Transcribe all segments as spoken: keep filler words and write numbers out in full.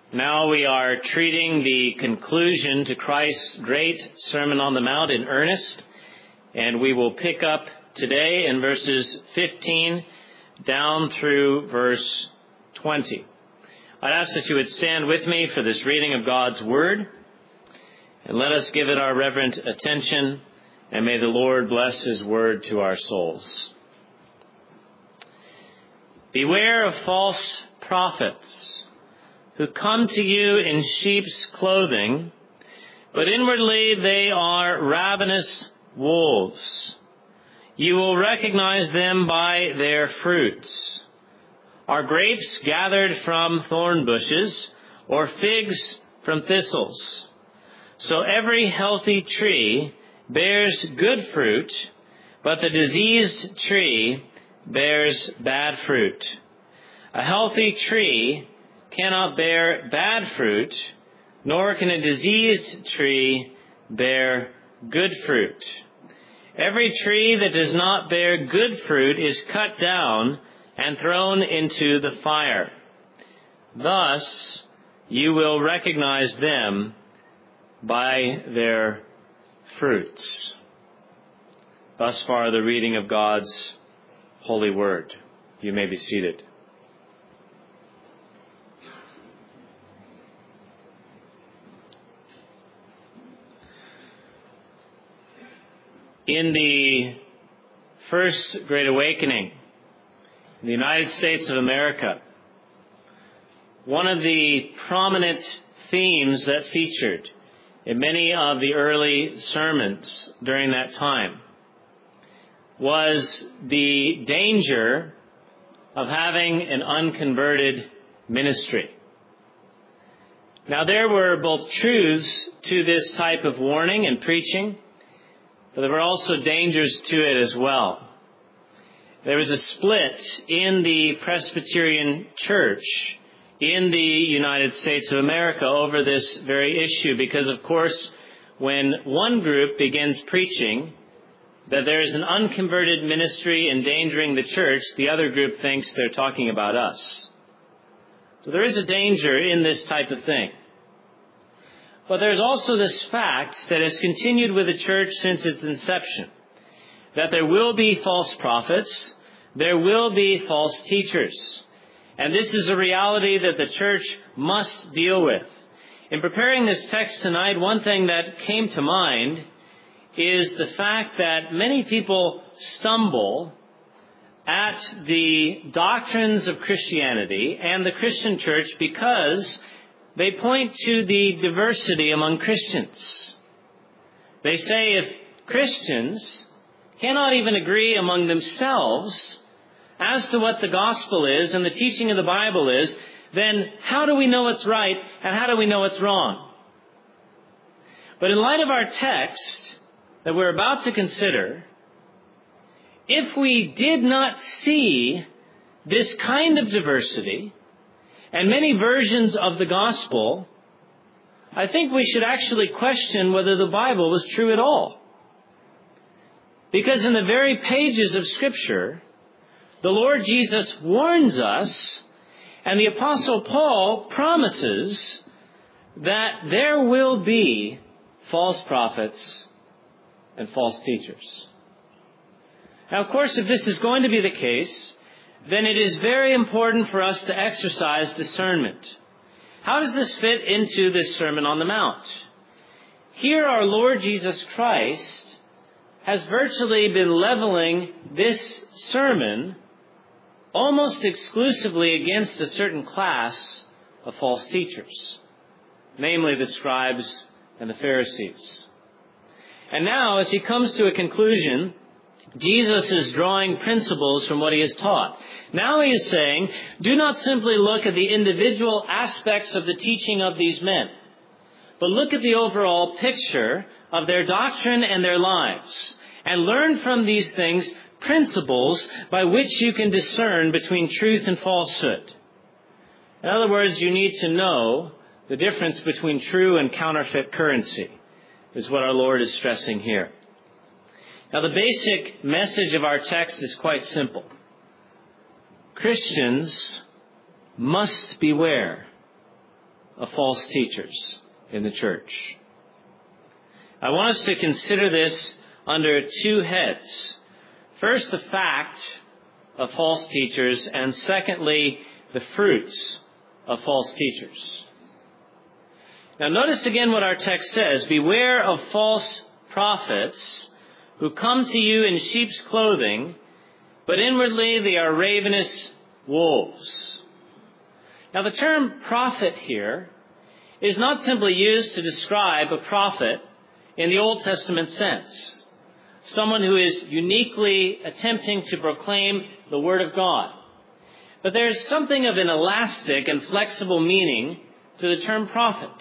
Now we are treating the conclusion to Christ's great Sermon on the Mount in earnest, and we will pick up today in verses fifteen down through verse twenty. I'd ask that you would stand with me for this reading of God's Word, and let us give it our reverent attention, and may the Lord bless His Word to our souls. Beware of false prophets, who come to you in sheep's clothing, but inwardly they are ravenous wolves. You will recognize them by their fruits. Are grapes gathered from thorn bushes, or figs from thistles? So every healthy tree bears good fruit, but the diseased tree bears bad fruit. A healthy tree cannot bear bad fruit, nor can a diseased tree bear good fruit. Every tree that does not bear good fruit is cut down and thrown into the fire. Thus, you will recognize them by their fruits. Thus far, the reading of God's holy word. You may be seated. In the first Great Awakening in the United States of America, one of the prominent themes that featured in many of the early sermons during that time was the danger of having an unconverted ministry. Now, there were both truths to this type of warning and preaching, but there were also dangers to it as well. There was a split in the Presbyterian Church in the United States of America over this very issue because, of course, when one group begins preaching that there is an unconverted ministry endangering the church, the other group thinks they're talking about us. So there is a danger in this type of thing. But there's also this fact that has continued with the church since its inception, that there will be false prophets, there will be false teachers. And this is a reality that the church must deal with. In preparing this text tonight, one thing that came to mind is the fact that many people stumble at the doctrines of Christianity and the Christian church because they point to the diversity among Christians. They say if Christians cannot even agree among themselves as to what the gospel is and the teaching of the Bible is, then how do we know what's right and how do we know what's wrong? But in light of our text that we're about to consider, if we did not see this kind of diversity and many versions of the gospel, I think we should actually question whether the Bible was true at all. Because in the very pages of Scripture, the Lord Jesus warns us, and the Apostle Paul promises that there will be false prophets and false teachers. Now, of course, if this is going to be the case, then it is very important for us to exercise discernment. How does this fit into this Sermon on the Mount? Here our Lord Jesus Christ has virtually been leveling this sermon almost exclusively against a certain class of false teachers, namely the scribes and the Pharisees. And now, as he comes to a conclusion, Jesus is drawing principles from what he has taught. Now he is saying, do not simply look at the individual aspects of the teaching of these men, but look at the overall picture of their doctrine and their lives, and learn from these things principles by which you can discern between truth and falsehood. In other words, you need to know the difference between true and counterfeit currency, is what our Lord is stressing here. Now, the basic message of our text is quite simple. Christians must beware of false teachers in the church. I want us to consider this under two heads. First, the fact of false teachers, and secondly, the fruits of false teachers. Now notice again what our text says. Beware of false prophets who come to you in sheep's clothing, but inwardly they are ravenous wolves. Now the term prophet here is not simply used to describe a prophet in the Old Testament sense, someone who is uniquely attempting to proclaim the Word of God. But there's something of an elastic and flexible meaning to the term prophet.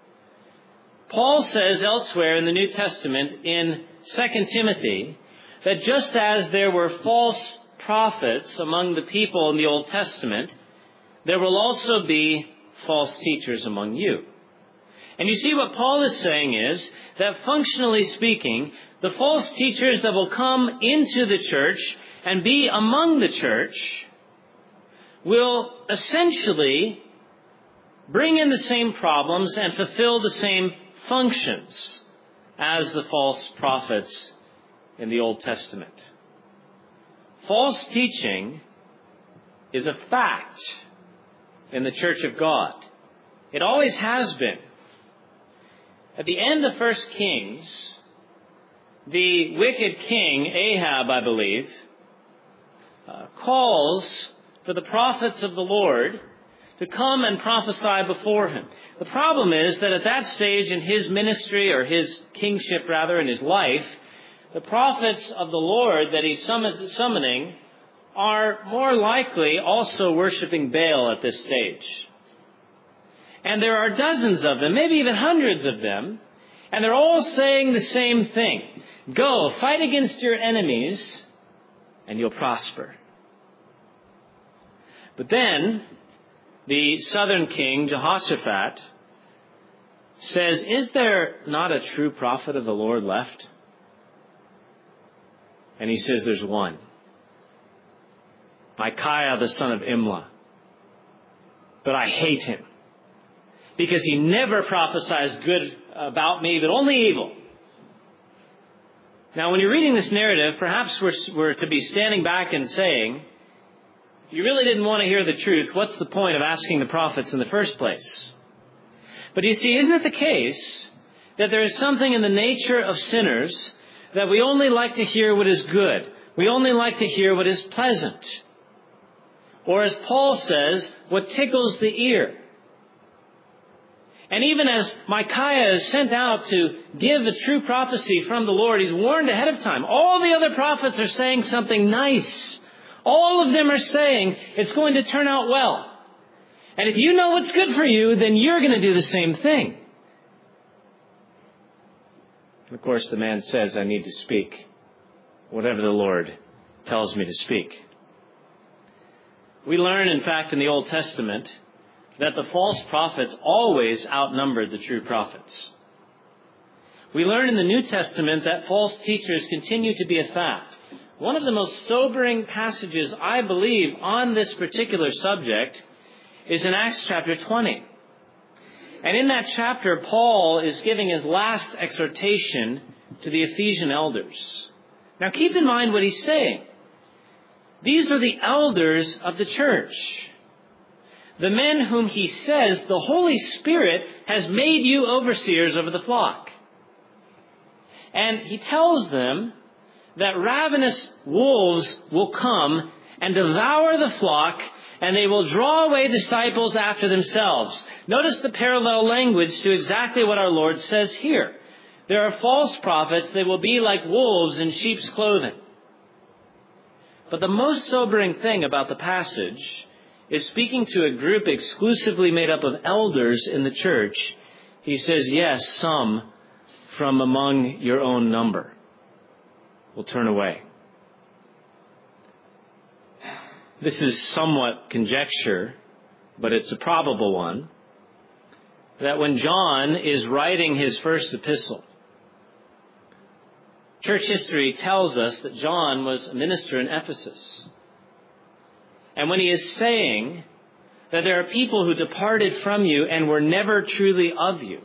Paul says elsewhere in the New Testament in Second Timothy that just as there were false prophets among the people in the Old Testament, there will also be false teachers among you. And you see what Paul is saying is that functionally speaking, the false teachers that will come into the church and be among the church will essentially bring in the same problems and fulfill the same functions as the false prophets in the Old Testament. False teaching is a fact in the Church of God. It always has been. At the end of First Kings, the wicked king, Ahab, I believe, uh, calls for the prophets of the Lord to come and prophesy before him. The problem is that at that stage in his ministry, or his kingship rather, in his life, the prophets of the Lord that he's summoning are more likely also worshiping Baal at this stage. And there are dozens of them, maybe even hundreds of them, and they're all saying the same thing. Go, fight against your enemies, and you'll prosper. But then, the southern king, Jehoshaphat, says, is there not a true prophet of the Lord left? And he says, there's one. Micaiah, the son of Imlah. But I hate him, because he never prophesies good about me, but only evil. Now, when you're reading this narrative, perhaps we're, we're to be standing back and saying, if you really didn't want to hear the truth, what's the point of asking the prophets in the first place? But you see, isn't it the case that there is something in the nature of sinners that we only like to hear what is good? We only like to hear what is pleasant. Or as Paul says, what tickles the ear. And even as Micaiah is sent out to give a true prophecy from the Lord, he's warned ahead of time. All the other prophets are saying something nice. All of them are saying it's going to turn out well. And if you know what's good for you, then you're going to do the same thing. And of course, the man says, I need to speak whatever the Lord tells me to speak. We learn, in fact, in the Old Testament, that the false prophets always outnumbered the true prophets. We learn in the New Testament that false teachers continue to be a fact. One of the most sobering passages, I believe, on this particular subject is in Acts chapter twenty. And in that chapter, Paul is giving his last exhortation to the Ephesian elders. Now keep in mind what he's saying. These are the elders of the church. The men whom he says the Holy Spirit has made you overseers over the flock. And he tells them that ravenous wolves will come and devour the flock, and they will draw away disciples after themselves. Notice the parallel language to exactly what our Lord says here. There are false prophets. They will be like wolves in sheep's clothing. But the most sobering thing about the passage is, speaking to a group exclusively made up of elders in the church, he says, yes, some from among your own number will turn away. This is somewhat conjecture, but it's a probable one, that when John is writing his first epistle, church history tells us that John was a minister in Ephesus. And when he is saying that there are people who departed from you and were never truly of you.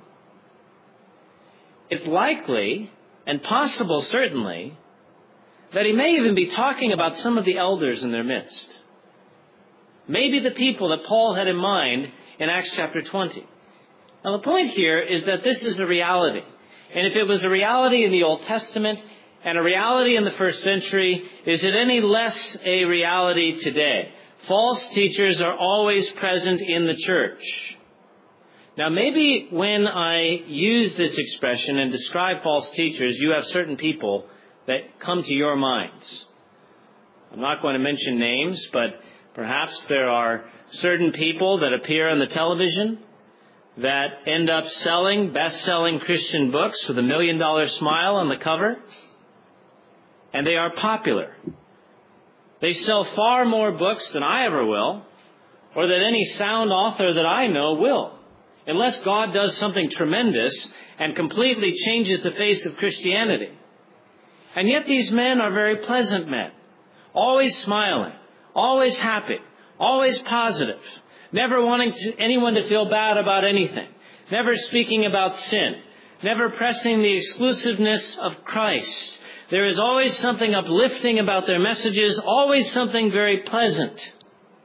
It's likely, and possible certainly, that he may even be talking about some of the elders in their midst. Maybe the people that Paul had in mind in Acts chapter twenty. Now the point here is that this is a reality. And if it was a reality in the Old Testament and a reality in the first century, is it any less a reality today? False teachers are always present in the church. Now maybe when I use this expression and describe false teachers, you have certain people that come to your minds. I'm not going to mention names, but perhaps there are certain people that appear on the television that end up selling best-selling Christian books with a million-dollar smile on the cover. And they are popular. They sell far more books than I ever will, or that any sound author that I know will, unless God does something tremendous and completely changes the face of Christianity. And yet these men are very pleasant men, always smiling, always happy, always positive, never wanting to, anyone to feel bad about anything, never speaking about sin, never pressing the exclusiveness of Christ. There is always something uplifting about their messages, always something very pleasant.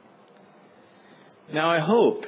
Now I hope,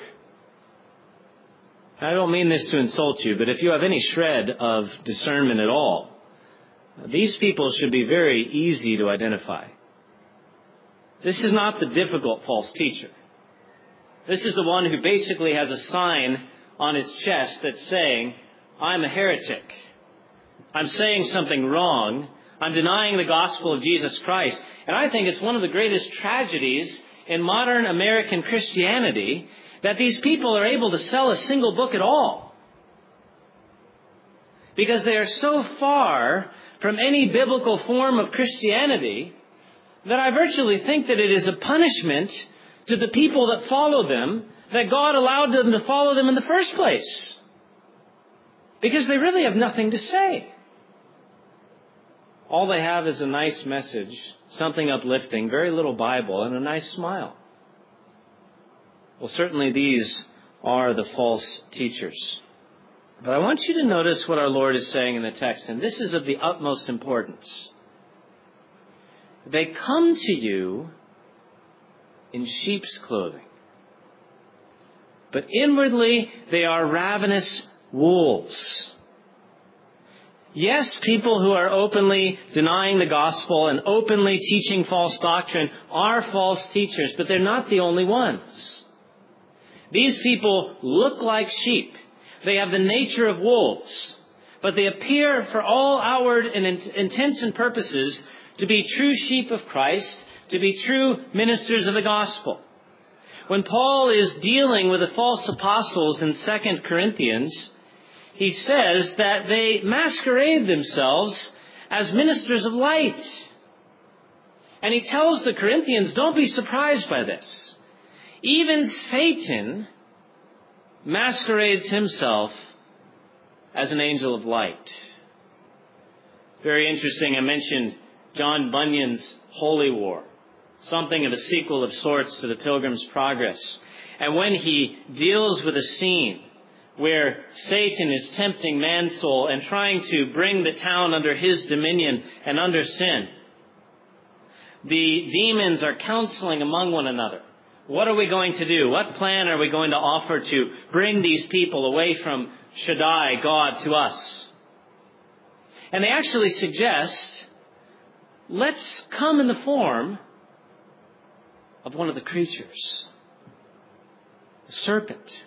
I don't mean this to insult you, but if you have any shred of discernment at all, these people should be very easy to identify. This is not the difficult false teacher. This is the one who basically has a sign on his chest that's saying, I'm a heretic. I'm saying something wrong. I'm denying the gospel of Jesus Christ. And I think it's one of the greatest tragedies in modern American Christianity that these people are able to sell a single book at all. Because they are so far from any biblical form of Christianity that I virtually think that it is a punishment to the people that follow them that God allowed them to follow them in the first place. Because they really have nothing to say. All they have is a nice message, something uplifting, very little Bible, and a nice smile. Well, certainly these are the false teachers. But I want you to notice what our Lord is saying in the text, and this is of the utmost importance. They come to you in sheep's clothing, but inwardly they are ravenous wolves. Yes, people who are openly denying the gospel and openly teaching false doctrine are false teachers, but they're not the only ones. These people look like sheep. They have the nature of wolves, but they appear for all outward and intents and purposes to be true sheep of Christ, to be true ministers of the gospel. When Paul is dealing with the false apostles in Second Corinthians, he says that they masquerade themselves as ministers of light. And he tells the Corinthians, don't be surprised by this. Even Satan masquerades himself as an angel of light. Very interesting. I mentioned John Bunyan's Holy War, something of a sequel of sorts to the Pilgrim's Progress. And when he deals with a scene where Satan is tempting man's soul and trying to bring the town under his dominion and under sin, the demons are counseling among one another. What are we going to do? What plan are we going to offer to bring these people away from Shaddai, God, to us? And they actually suggest, let's come in the form of one of the creatures, the serpent.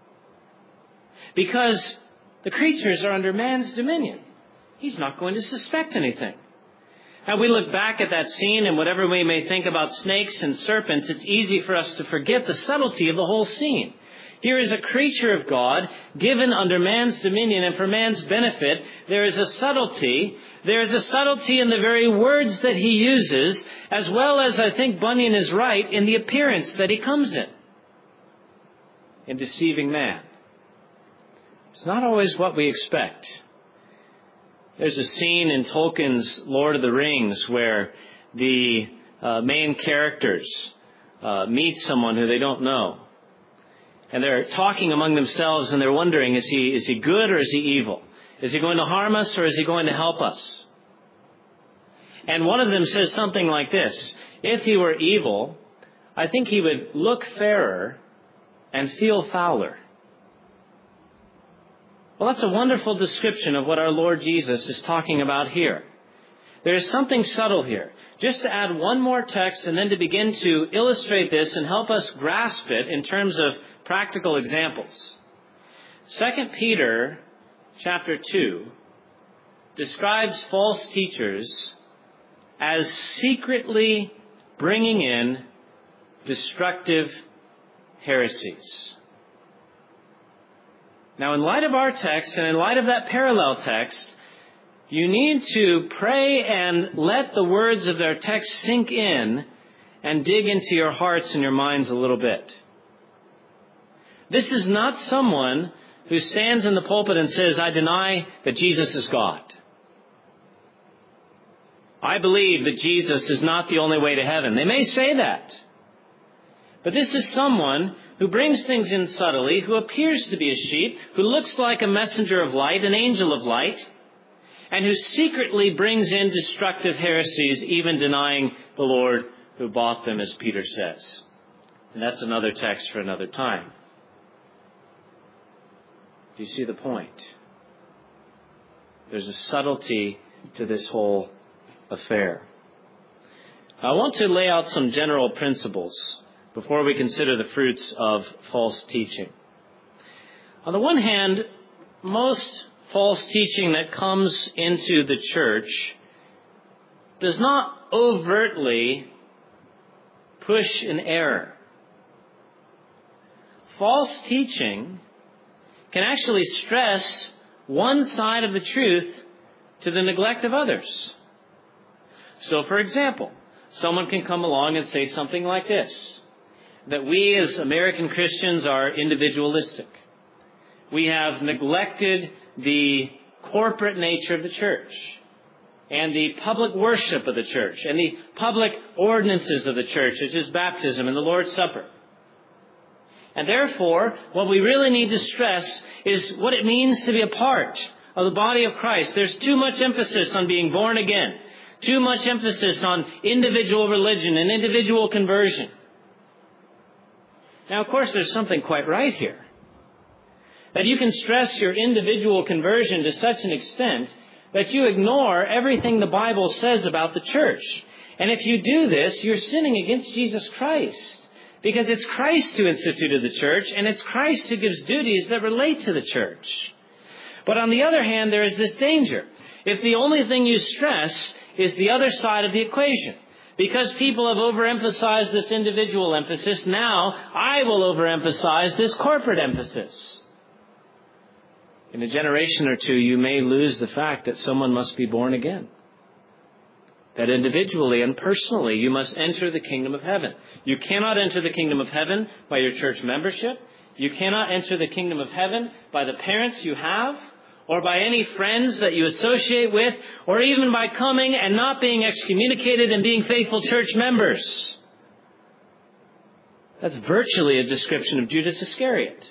Because the creatures are under man's dominion. He's not going to suspect anything. Now, we look back at that scene, and whatever we may think about snakes and serpents, it's easy for us to forget the subtlety of the whole scene. Here is a creature of God given under man's dominion, and for man's benefit, there is a subtlety. There is a subtlety in the very words that he uses, as well as, I think Bunyan is right, in the appearance that he comes in, in deceiving man. It's not always what we expect. There's a scene in Tolkien's Lord of the Rings where the uh, main characters uh, meet someone who they don't know. And they're talking among themselves and they're wondering, is he, is he good or is he evil? Is he going to harm us or is he going to help us? And one of them says something like this: if he were evil, I think he would look fairer and feel fouler. Well, that's a wonderful description of what our Lord Jesus is talking about here. There is something subtle here. Just to add one more text and then to begin to illustrate this and help us grasp it in terms of practical examples. Second Peter chapter two describes false teachers as secretly bringing in destructive heresies. Now, in light of our text and in light of that parallel text, you need to pray and let the words of their text sink in and dig into your hearts and your minds a little bit. This is not someone who stands in the pulpit and says, I deny that Jesus is God. I believe that Jesus is not the only way to heaven. They may say that. But this is someone who brings things in subtly, who appears to be a sheep, who looks like a messenger of light, an angel of light, and who secretly brings in destructive heresies, even denying the Lord who bought them, as Peter says. And that's another text for another time. Do you see the point? There's a subtlety to this whole affair. I want to lay out some general principles before we consider the fruits of false teaching. On the one hand, most false teaching that comes into the church does not overtly push an error. False teaching can actually stress one side of the truth to the neglect of others. So, for example, someone can come along and say something like this: that we as American Christians are individualistic. We have neglected the corporate nature of the church and the public worship of the church and the public ordinances of the church, such as baptism and the Lord's Supper. And therefore, what we really need to stress is what it means to be a part of the body of Christ. There's too much emphasis on being born again, too much emphasis on individual religion and individual conversion. Now, of course, there's something quite right here. That you can stress your individual conversion to such an extent that you ignore everything the Bible says about the church. And if you do this, you're sinning against Jesus Christ. Because it's Christ who instituted the church, and it's Christ who gives duties that relate to the church. But on the other hand, there is this danger. If the only thing you stress is the other side of the equation, because people have overemphasized this individual emphasis, now I will overemphasize this corporate emphasis. In a generation or two, you may lose the fact that someone must be born again. That individually and personally, you must enter the kingdom of heaven. You cannot enter the kingdom of heaven by your church membership. You cannot enter the kingdom of heaven by the parents you have, or by any friends that you associate with, or even by coming and not being excommunicated and being faithful church members. That's virtually a description of Judas Iscariot.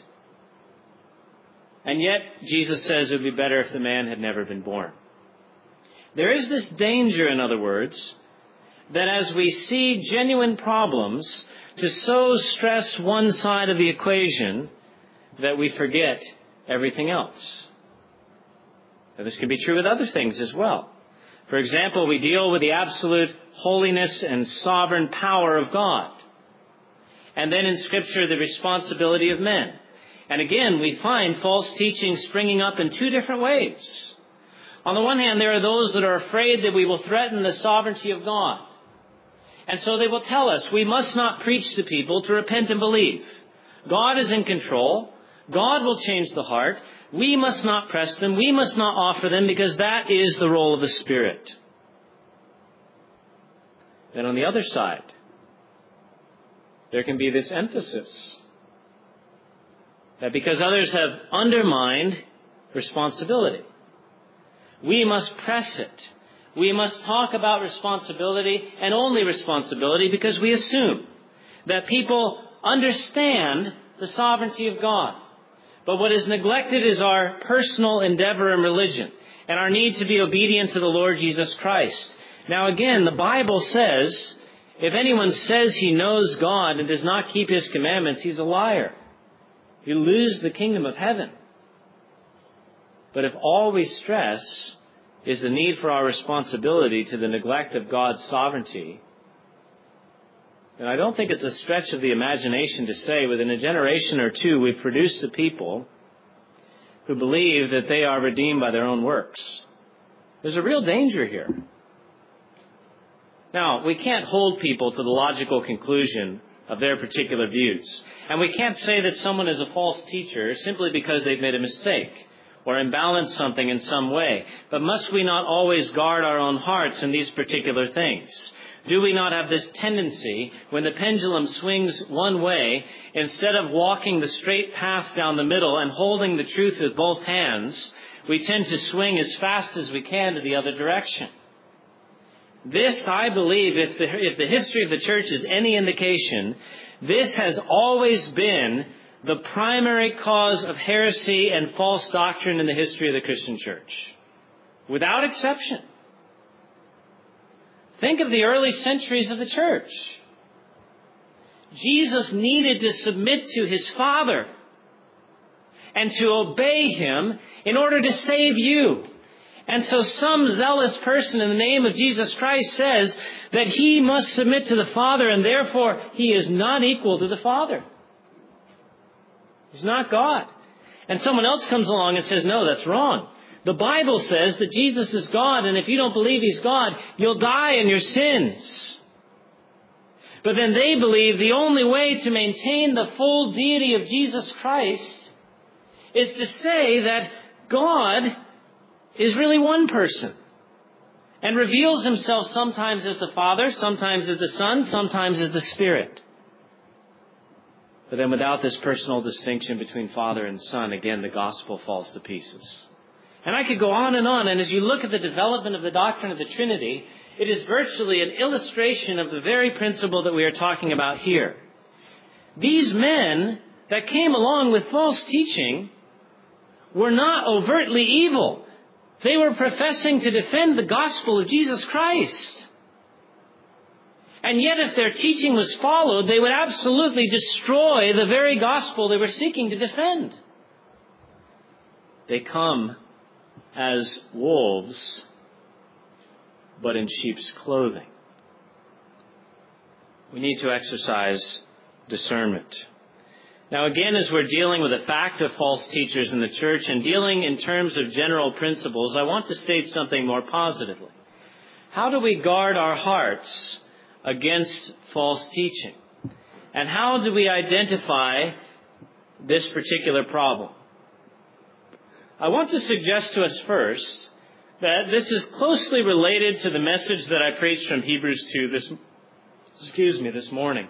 And yet, Jesus says it would be better if the man had never been born. There is this danger, in other words, that as we see genuine problems, to so stress one side of the equation that we forget everything else. Now, this can be true with other things as well. For example, we deal with the absolute holiness and sovereign power of God. And then in Scripture, the responsibility of men. And again, we find false teaching springing up in two different ways. On the one hand, there are those that are afraid that we will threaten the sovereignty of God. And so they will tell us we must not preach to people to repent and believe. God is in control. God will change the heart. We must not press them. We must not offer them, because that is the role of the Spirit. Then on the other side, there can be this emphasis that because others have undermined responsibility, we must press it. We must talk about responsibility, and only responsibility, because we assume that people understand the sovereignty of God. But what is neglected is our personal endeavor in religion and our need to be obedient to the Lord Jesus Christ. Now again, the Bible says, if anyone says he knows God and does not keep His commandments, he's a liar. You lose the kingdom of heaven. But if all we stress is the need for our responsibility to the neglect of God's sovereignty, then I don't think it's a stretch of the imagination to say within a generation or two we've produced a people who believe that they are redeemed by their own works. There's a real danger here. Now, we can't hold people to the logical conclusion of their particular views. And we can't say that someone is a false teacher simply because they've made a mistake or imbalanced something in some way. But must we not always guard our own hearts in these particular things? Do we not have this tendency, when the pendulum swings one way, instead of walking the straight path down the middle and holding the truth with both hands, we tend to swing as fast as we can to the other direction? This, I believe, if the, if the history of the church is any indication, this has always been the primary cause of heresy and false doctrine in the history of the Christian church. Without exception. Think of the early centuries of the church. Jesus needed to submit to His Father and to obey Him in order to save you. And so some zealous person in the name of Jesus Christ says that he must submit to the Father and therefore he is not equal to the Father. He's not God. And someone else comes along and says, no, that's wrong. The Bible says that Jesus is God, and if you don't believe He's God, you'll die in your sins. But then they believe the only way to maintain the full deity of Jesus Christ is to say that God is really one person and reveals Himself sometimes as the Father, sometimes as the Son, sometimes as the Spirit. But then without this personal distinction between Father and Son, again, the gospel falls to pieces. And I could go on and on, and as you look at the development of the doctrine of the Trinity, it is virtually an illustration of the very principle that we are talking about here. These men that came along with false teaching were not overtly evil. They were professing to defend the gospel of Jesus Christ. And yet if their teaching was followed, they would absolutely destroy the very gospel they were seeking to defend. They come as wolves, but in sheep's clothing. We need to exercise discernment. Now again, as we're dealing with the fact of false teachers in the church and dealing in terms of general principles, I want to state something more positively. How do we guard our hearts against false teaching? And how do we identify this particular problem? I want to suggest to us first that this is closely related to the message that I preached from Hebrews two this, excuse me, this morning.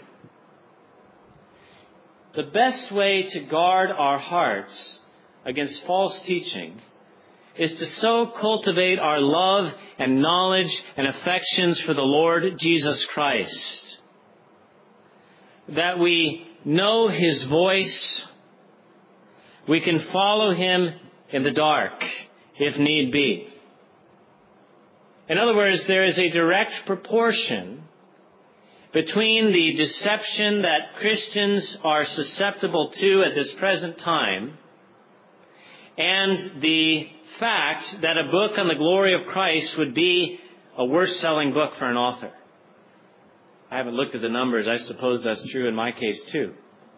The best way to guard our hearts against false teaching is to so cultivate our love and knowledge and affections for the Lord Jesus Christ that we know His voice, we can follow Him in the dark, if need be. In other words, there is a direct proportion between the deception that Christians are susceptible to at this present time and the fact that a book on the glory of Christ would be a worst-selling book for an author. I haven't looked at the numbers. I suppose that's true in my case too.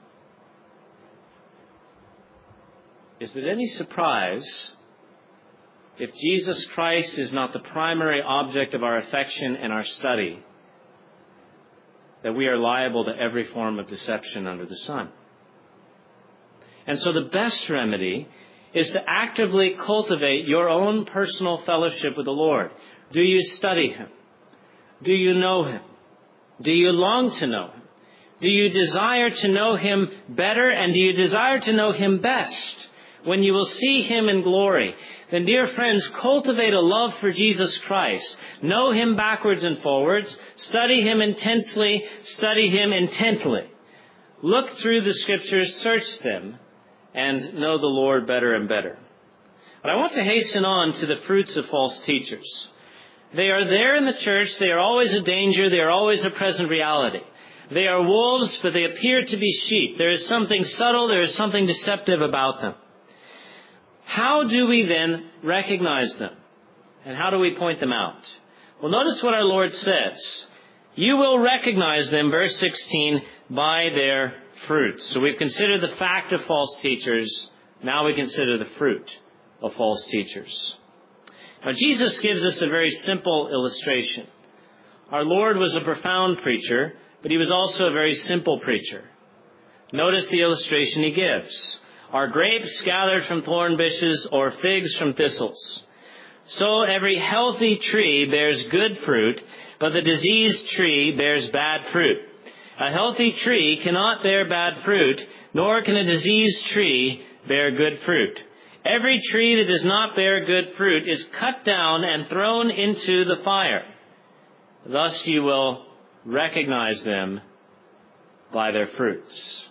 Is it any surprise if Jesus Christ is not the primary object of our affection and our study that we are liable to every form of deception under the sun? And so the best remedy is to actively cultivate your own personal fellowship with the Lord. Do you study Him? Do you know Him? Do you long to know Him? Do you desire to know Him better, and do you desire to know Him best when you will see Him in glory? Then, dear friends, cultivate a love for Jesus Christ. Know Him backwards and forwards. Study Him intensely. Study Him intently. look through the Scriptures, search them, and know the Lord better and better. But I want to hasten on to the fruits of false teachers. They are there in the church. They are always a danger. They are always a present reality. They are wolves, but they appear to be sheep. There is something subtle. There is something deceptive about them. How do we then recognize them? And how do we point them out? Well, notice what our Lord says. You will recognize them, verse sixteen, by their fruits. So we've considered the fact of false teachers. Now we consider the fruit of false teachers. Now, Jesus gives us a very simple illustration. Our Lord was a profound preacher, but he was also a very simple preacher. Notice the illustration he gives. Are grapes gathered from thorn bushes or figs from thistles? So every healthy tree bears good fruit, but the diseased tree bears bad fruit. A healthy tree cannot bear bad fruit, nor can a diseased tree bear good fruit. Every tree that does not bear good fruit is cut down and thrown into the fire. Thus you will recognize them by their fruits.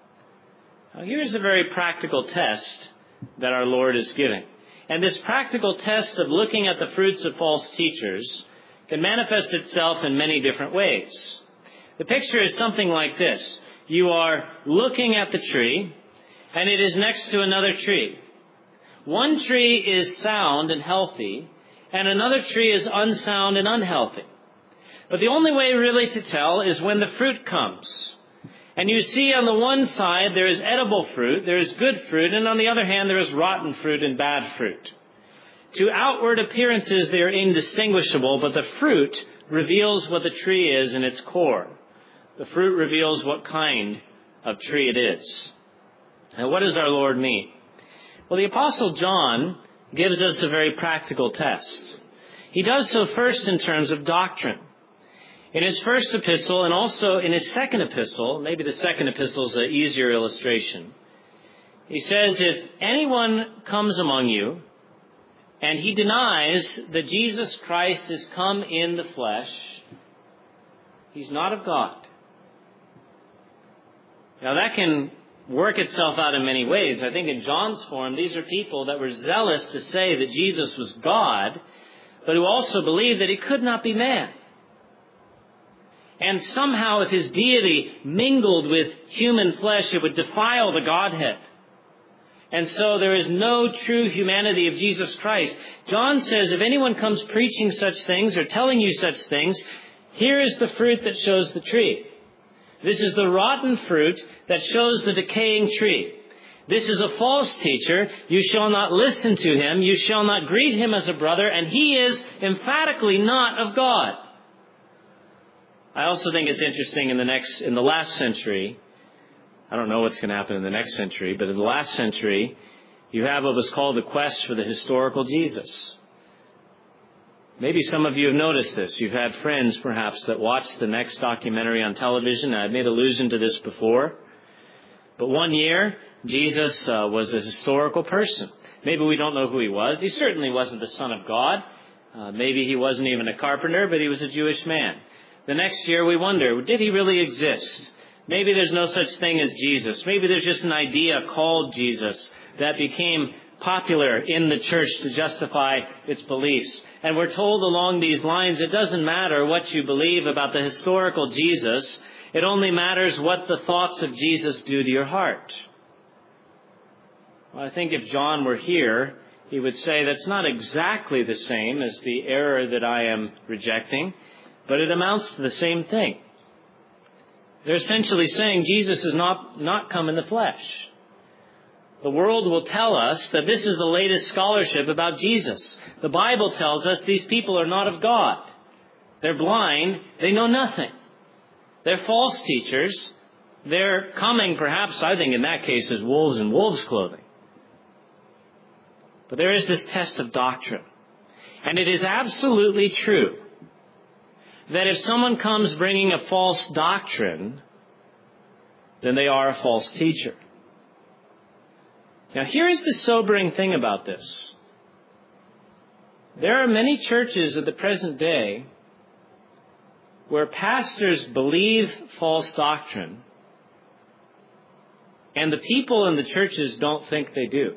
Now here's a very practical test that our Lord is giving. And this practical test of looking at the fruits of false teachers can manifest itself in many different ways. The picture is something like this. You are looking at the tree, and it is next to another tree. One tree is sound and healthy, and another tree is unsound and unhealthy. But the only way really to tell is when the fruit comes. And you see on the one side there is edible fruit, there is good fruit, and on the other hand there is rotten fruit and bad fruit. To outward appearances they are indistinguishable, but the fruit reveals what the tree is in its core. The fruit reveals what kind of tree it is. Now what does our Lord mean? Well, the Apostle John gives us a very practical test. He does so first in terms of doctrine. In his first epistle and also in his second epistle, maybe the second epistle is an easier illustration, he says, if anyone comes among you and he denies that Jesus Christ has come in the flesh, he's not of God. Now that can work itself out in many ways. I think in John's form, these are people that were zealous to say that Jesus was God, but who also believed that he could not be man. And somehow if his deity mingled with human flesh, it would defile the Godhead. And so there is no true humanity of Jesus Christ. John says if anyone comes preaching such things or telling you such things, here is the fruit that shows the tree. This is the rotten fruit that shows the decaying tree. This is a false teacher. You shall not listen to him. You shall not greet him as a brother. And he is emphatically not of God. I also think it's interesting in the next, in the last century, I don't know what's going to happen in the next century, but in the last century, you have what was called the quest for the historical Jesus. Maybe some of you have noticed this. You've had friends, perhaps, that watched the next documentary on television. I've made allusion to this before. But one year, Jesus uh, was a historical person. Maybe we don't know who he was. He certainly wasn't the Son of God. Uh, maybe he wasn't even a carpenter, but he was a Jewish man. The next year, we wonder, did he really exist? Maybe there's no such thing as Jesus. Maybe there's just an idea called Jesus that became popular in the church to justify its beliefs. And we're told along these lines, it doesn't matter what you believe about the historical Jesus. It only matters what the thoughts of Jesus do to your heart. Well, I think if John were here, he would say that's not exactly the same as the error that I am rejecting, but it amounts to the same thing. They're essentially saying Jesus has not, not come in the flesh. The world will tell us that this is the latest scholarship about Jesus. The Bible tells us these people are not of God. They're blind. They know nothing. They're false teachers. They're coming, perhaps, I think in that case, as wolves in wolves' clothing. But there is this test of doctrine. And it is absolutely true that if someone comes bringing a false doctrine, then they are a false teacher. Now, here's the sobering thing about this. There are many churches at the present day where pastors believe false doctrine, And the people in the churches don't think they do.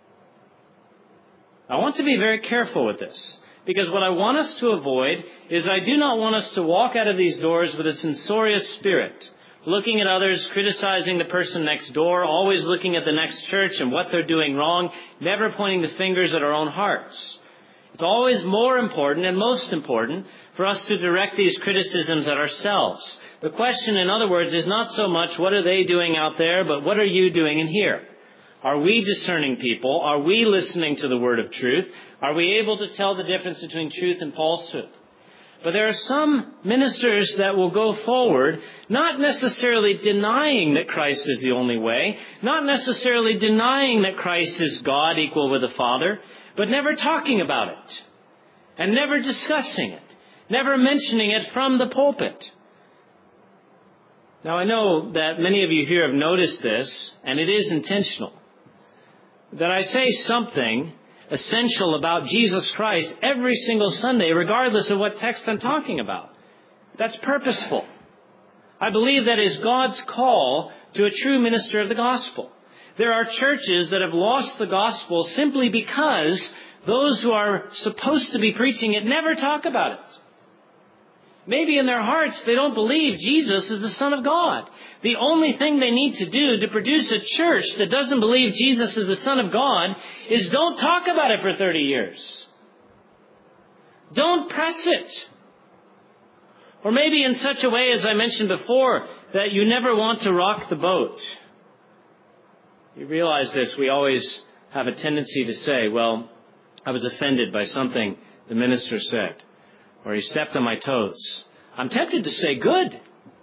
I want to be very careful with this, because what I want us to avoid is I do not want us to walk out of these doors with a censorious spirit, looking at others, criticizing the person next door, always looking at the next church and what they're doing wrong, never pointing the fingers at our own hearts. It's always more important and most important for us to direct these criticisms at ourselves. The question, in other words, is not so much what are they doing out there, but what are you doing in here? Are we discerning people? Are we listening to the word of truth? Are we able to tell the difference between truth and falsehood? But there are some ministers that will go forward, not necessarily denying that Christ is the only way, not necessarily denying that Christ is God equal with the Father, but never talking about it, and never discussing it, never mentioning it from the pulpit. Now, I know that many of you here have noticed this, and it is intentional, that I say something essential about Jesus Christ every single Sunday, regardless of what text I'm talking about. That's purposeful. I believe that is God's call to a true minister of the gospel. There are churches that have lost the gospel simply because those who are supposed to be preaching it never talk about it. Maybe in their hearts they don't believe Jesus is the Son of God. The only thing they need to do to produce a church that doesn't believe Jesus is the Son of God is don't talk about it for thirty years. Don't press it. Or maybe in such a way, as I mentioned before, that you never want to rock the boat. You realize this, we always have a tendency to say, well, I was offended by something the minister said, or he stepped on my toes. I'm tempted to say, good.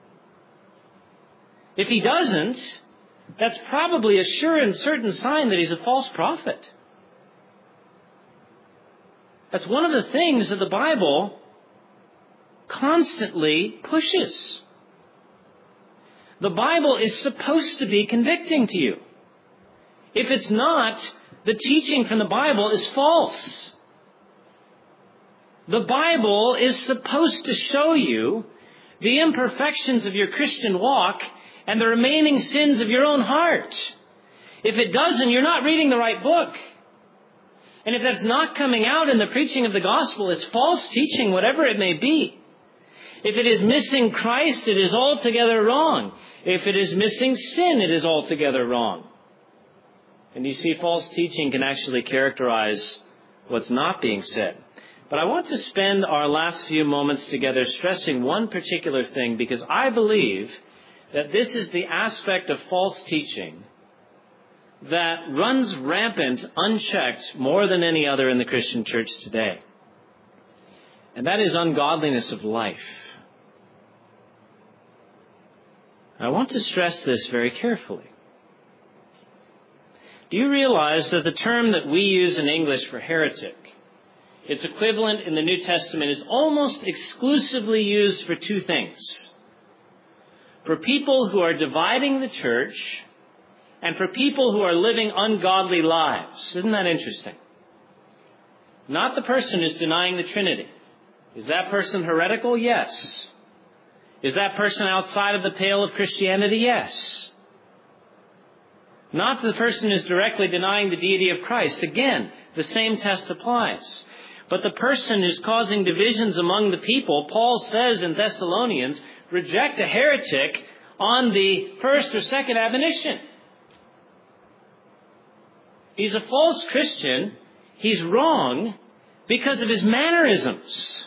If he doesn't, that's probably a sure and certain sign that he's a false prophet. That's one of the things that the Bible constantly pushes. The Bible is supposed to be convicting to you. If it's not, the teaching from the Bible is false. The Bible is supposed to show you the imperfections of your Christian walk and the remaining sins of your own heart. If it doesn't, you're not reading the right book. And if that's not coming out in the preaching of the gospel, it's false teaching, whatever it may be. If it is missing Christ, it is altogether wrong. If it is missing sin, it is altogether wrong. And you see, false teaching can actually characterize what's not being said. But I want to spend our last few moments together stressing one particular thing, because I believe that this is the aspect of false teaching that runs rampant, unchecked, more than any other in the Christian church today. And that is ungodliness of life. I want to stress this very carefully. Do you realize that the term that we use in English for heretic, its equivalent in the New Testament, is almost exclusively used for two things? For people who are dividing the church and for people who are living ungodly lives. Isn't that interesting? Not the person who's denying the Trinity. Is that person heretical? Yes. Is that person outside of the pale of Christianity? Yes. Not the person who's directly denying the deity of Christ. Again, the same test applies. But the person who's causing divisions among the people, Paul says in Thessalonians, reject a heretic on the first or second admonition. He's a false Christian. He's wrong because of his mannerisms.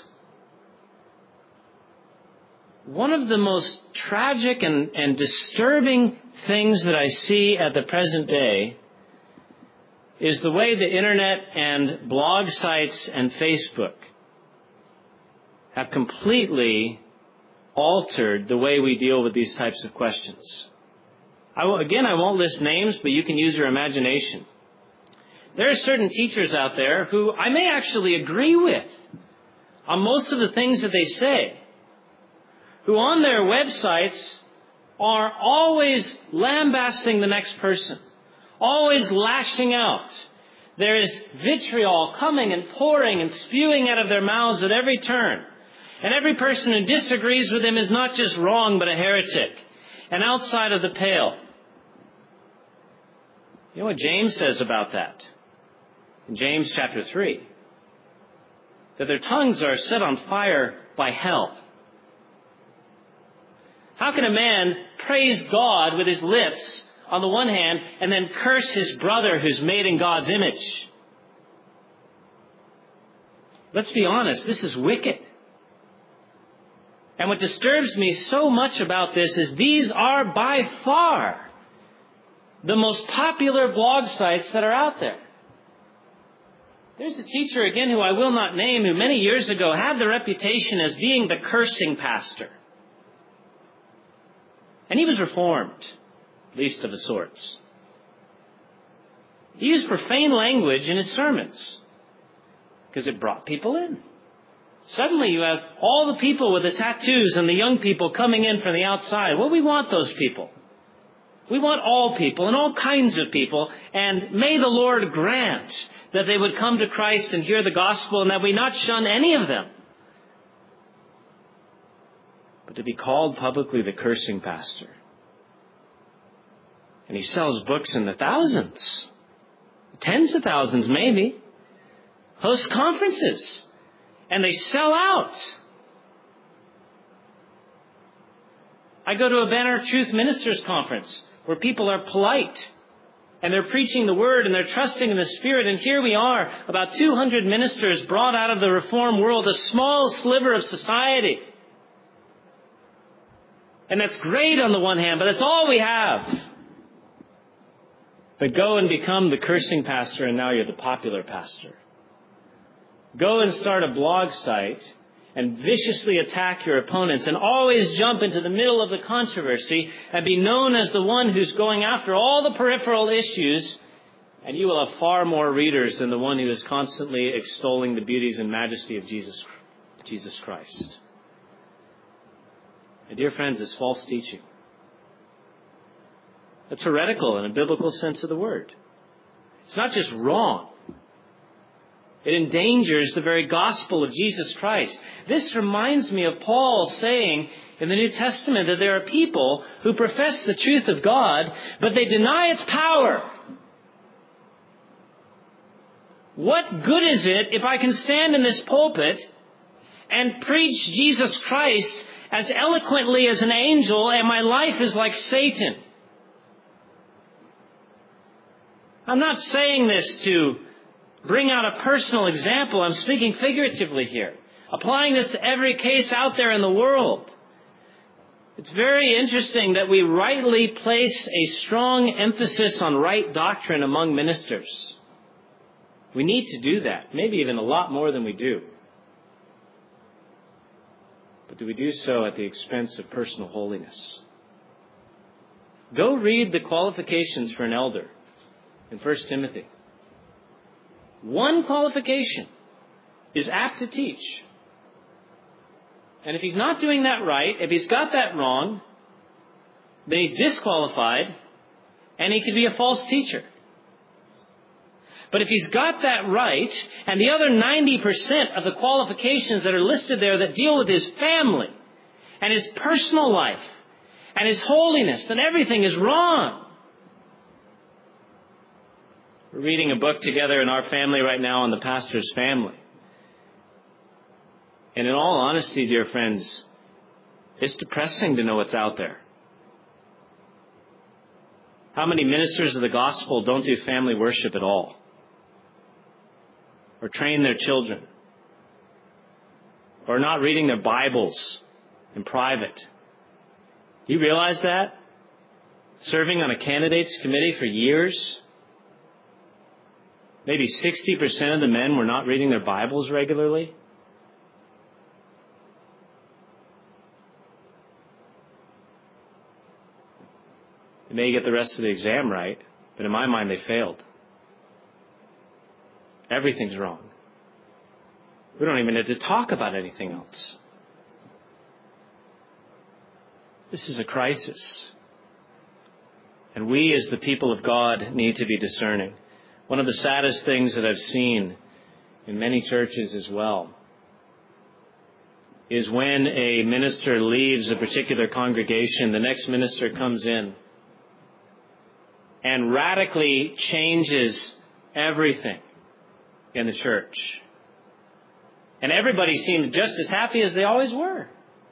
One of the most tragic and, and disturbing things that I see at the present day is the way the internet and blog sites and Facebook have completely altered the way we deal with these types of questions. I will, again, I won't list names, but you can use your imagination. There are certain teachers out there who I may actually agree with on most of the things that they say, who on their websites are always lambasting the next person, always lashing out. There is vitriol coming and pouring and spewing out of their mouths at every turn. And every person who disagrees with them is not just wrong, but a heretic and outside of the pale. You know what James says about that? In James chapter three. That their tongues are set on fire by hell. How can a man praise God with his lips on the one hand and then curse his brother who's made in God's image? Let's be honest, this is wicked. And what disturbs me so much about this is these are by far the most popular blog sites that are out there. There's a teacher, again, who I will not name, who many years ago had the reputation as being the cursing pastor. And he was reformed, at least of the sorts. He used profane language in his sermons because it brought people in. Suddenly you have all the people with the tattoos and the young people coming in from the outside. Well, we want those people. We want all people and all kinds of people. And may the Lord grant that they would come to Christ and hear the gospel and that we not shun any of them. But to be called publicly the cursing pastor. And he sells books in the thousands. Tens of thousands maybe. Hosts conferences. And they sell out. I go to a Banner Truth Ministers Conference where people are polite. And they're preaching the Word and they're trusting in the Spirit. And here we are, about two hundred ministers brought out of the Reformed world, a small sliver of society. And that's great on the one hand, but that's all we have. But go and become the cursing pastor and now you're the popular pastor. Go and start a blog site and viciously attack your opponents and always jump into the middle of the controversy and be known as the one who's going after all the peripheral issues, and you will have far more readers than the one who is constantly extolling the beauties and majesty of Jesus, Jesus Christ. My dear friends, it's false teaching. It's heretical in a biblical sense of the word. It's not just wrong. It endangers the very gospel of Jesus Christ. This reminds me of Paul saying in the New Testament that there are people who profess the truth of God, but they deny its power. What good is it if I can stand in this pulpit and preach Jesus Christ as eloquently as an angel and my life is like Satan? I'm not saying this to bring out a personal example. I'm speaking figuratively here. Applying this to every case out there in the world. It's very interesting that we rightly place a strong emphasis on right doctrine among ministers. We need to do that. Maybe even a lot more than we do. But do we do so at the expense of personal holiness? Go read the qualifications for an elder in First Timothy. One qualification is apt to teach. And if he's not doing that right, if he's got that wrong, then he's disqualified and he could be a false teacher. But if he's got that right, and the other ninety percent of the qualifications that are listed there that deal with his family and his personal life and his holiness, then everything is wrong. We're reading a book together in our family right now on the pastor's family. And in all honesty, dear friends, it's depressing to know what's out there. How many ministers of the gospel don't do family worship at all? Or train their children? Or not reading their Bibles in private? Do you realize that? Serving on a candidates committee for years? Maybe sixty percent of the men were not reading their Bibles regularly. They may get the rest of the exam right, but in my mind they failed. Everything's wrong. We don't even need to talk about anything else. This is a crisis. And we as the people of God need to be discerning. One of the saddest things that I've seen in many churches as well is when a minister leaves a particular congregation, the next minister comes in and radically changes everything in the church. And everybody seems just as happy as they always were.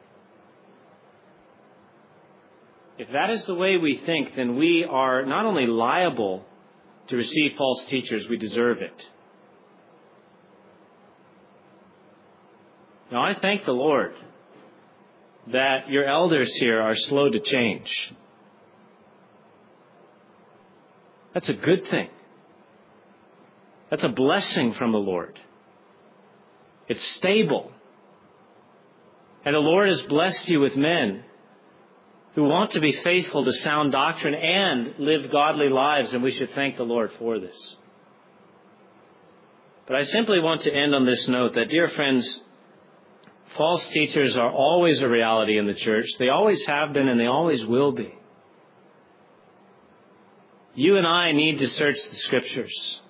If that is the way we think, then we are not only liable to receive false teachers, we deserve it. Now, I thank the Lord that your elders here are slow to change. That's a good thing. That's a blessing from the Lord. It's stable. And the Lord has blessed you with men who want to be faithful to sound doctrine and live godly lives, and we should thank the Lord for this. But I simply want to end on this note that, dear friends, false teachers are always a reality in the church. They always have been and they always will be. You and I need to search the Scriptures.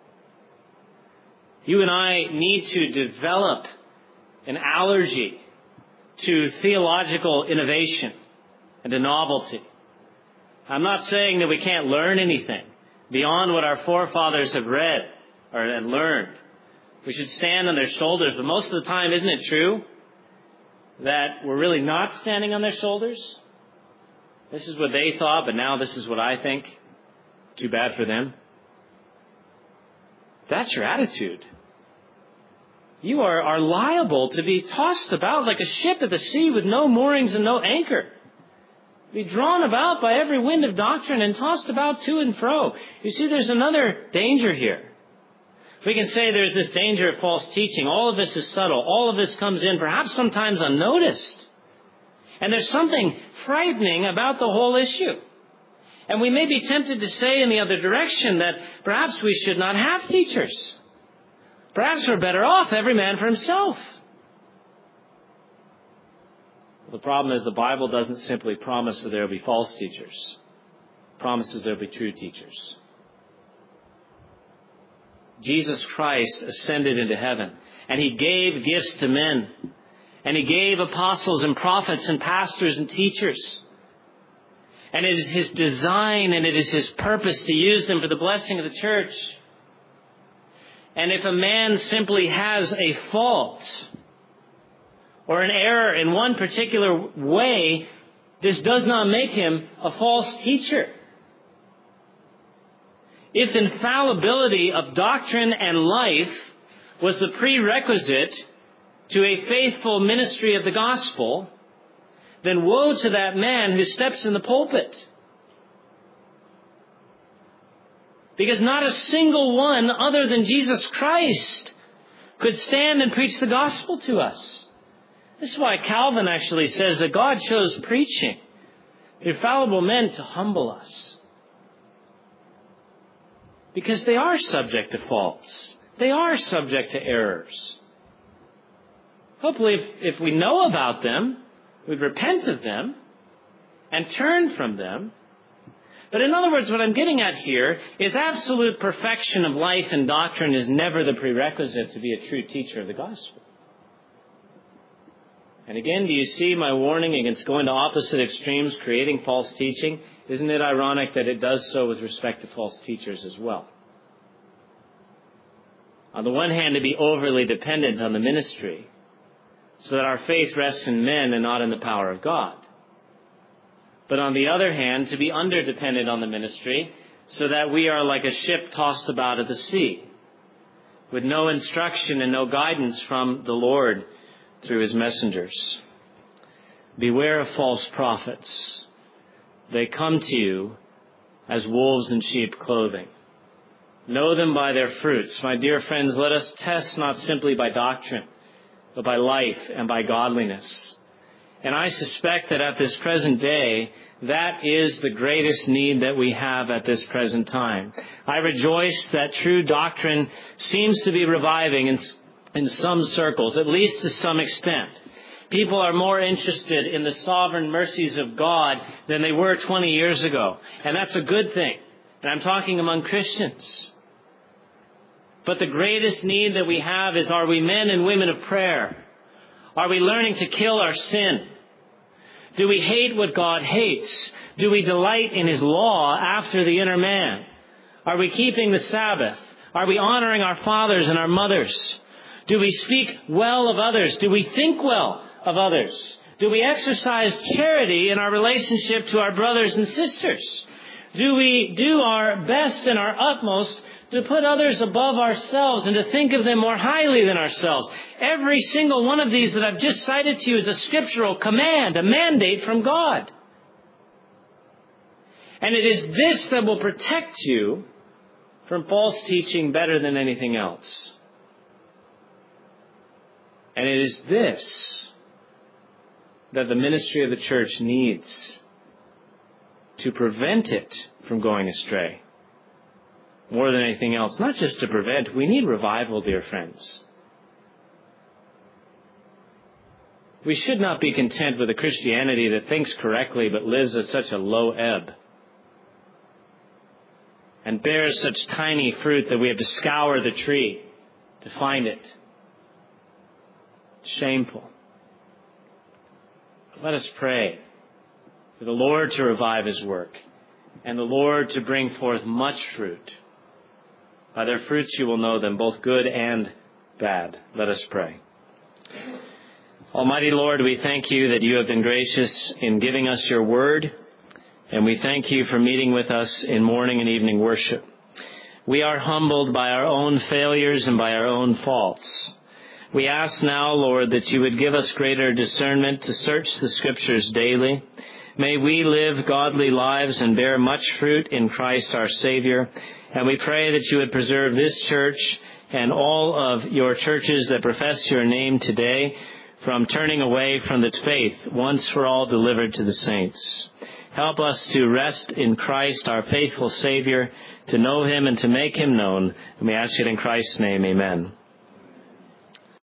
You and I need to develop an allergy to theological innovation and to novelty. I'm not saying that we can't learn anything beyond what our forefathers have read or and learned. We should stand on their shoulders, but most of the time, isn't it true that we're really not standing on their shoulders? This is what they thought, but now this is what I think. Too bad for them. That's your attitude. You are, are liable to be tossed about like a ship at the sea with no moorings and no anchor. Be drawn about by every wind of doctrine and tossed about to and fro. You see, there's another danger here. We can say there's this danger of false teaching. All of this is subtle. All of this comes in, perhaps sometimes unnoticed. And there's something frightening about the whole issue. And we may be tempted to say in the other direction that perhaps we should not have teachers. Perhaps we're better off, every man for himself. The problem is the Bible doesn't simply promise that there will be false teachers. It promises there will be true teachers. Jesus Christ ascended into heaven, and He gave gifts to men, and He gave apostles and prophets and pastors and teachers. And it is His design and it is His purpose to use them for the blessing of the church. And if a man simply has a fault or an error in one particular way, this does not make him a false teacher. If infallibility of doctrine and life was the prerequisite to a faithful ministry of the gospel, then woe to that man who steps in the pulpit. Because not a single one other than Jesus Christ could stand and preach the gospel to us. This is why Calvin actually says that God chose preaching through fallible men to humble us. Because they are subject to faults. They are subject to errors. Hopefully, if, if we know about them, we'd repent of them and turn from them. But in other words, what I'm getting at here is absolute perfection of life and doctrine is never the prerequisite to be a true teacher of the gospel. And again, do you see my warning against going to opposite extremes, creating false teaching? Isn't it ironic that it does so with respect to false teachers as well? On the one hand, to be overly dependent on the ministry, so that our faith rests in men and not in the power of God. But on the other hand, to be underdependent on the ministry, so that we are like a ship tossed about at the sea, with no instruction and no guidance from the Lord through His messengers. Beware of false prophets. They come to you as wolves in sheep clothing. Know them by their fruits. My dear friends, let us test not simply by doctrine, but by life and by godliness. And I suspect that at this present day, that is the greatest need that we have at this present time. I rejoice that true doctrine seems to be reviving in, in some circles, at least to some extent. People are more interested in the sovereign mercies of God than they were twenty years ago. And that's a good thing. And I'm talking among Christians. But the greatest need that we have is, are we men and women of prayer? Are we learning to kill our sin? Do we hate what God hates? Do we delight in His law after the inner man? Are we keeping the Sabbath? Are we honoring our fathers and our mothers? Do we speak well of others? Do we think well of others? Do we exercise charity in our relationship to our brothers and sisters? Do we do our best and our utmost to put others above ourselves and to think of them more highly than ourselves? Every single one of these that I've just cited to you is a scriptural command, a mandate from God. And it is this that will protect you from false teaching better than anything else. And it is this that the ministry of the church needs to prevent it from going astray. More than anything else, not just to prevent, we need revival, dear friends. We should not be content with a Christianity that thinks correctly but lives at such a low ebb and bears such tiny fruit that we have to scour the tree to find it. Shameful. Let us pray for the Lord to revive His work and the Lord to bring forth much fruit. By their fruits you will know them, both good and bad. Let us pray. Almighty Lord, we thank you that you have been gracious in giving us your word, and we thank you for meeting with us in morning and evening worship. We are humbled by our own failures and by our own faults. We ask now, Lord, that you would give us greater discernment to search the Scriptures daily. May we live godly lives and bear much fruit in Christ our Savior. And we pray that you would preserve this church and all of your churches that profess your name today from turning away from the faith once for all delivered to the saints. Help us to rest in Christ, our faithful Savior, to know Him and to make Him known. And we ask it in Christ's name, amen.